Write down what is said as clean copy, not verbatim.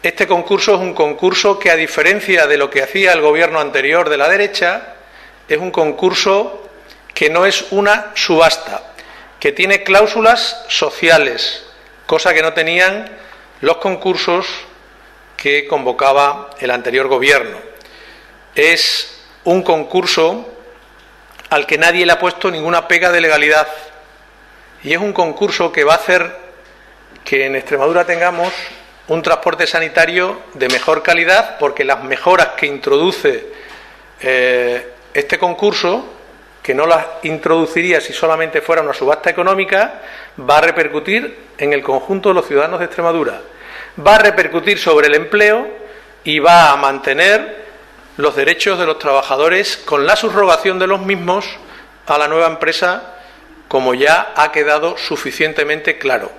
Este concurso es un concurso que, a diferencia de lo que hacía el gobierno anterior de la derecha, es un concurso que no es una subasta, que tiene cláusulas sociales, cosa que no tenían los concursos que convocaba el anterior gobierno. Es un concurso al que nadie le ha puesto ninguna pega de legalidad, y es un concurso que va a hacer que en Extremadura tengamos un transporte sanitario de mejor calidad, porque las mejoras que introduce este concurso, que no las introduciría si solamente fuera una subasta económica, va a repercutir en el conjunto de los ciudadanos de Extremadura, va a repercutir sobre el empleo y va a mantener los derechos de los trabajadores con la subrogación de los mismos a la nueva empresa, como ya ha quedado suficientemente claro.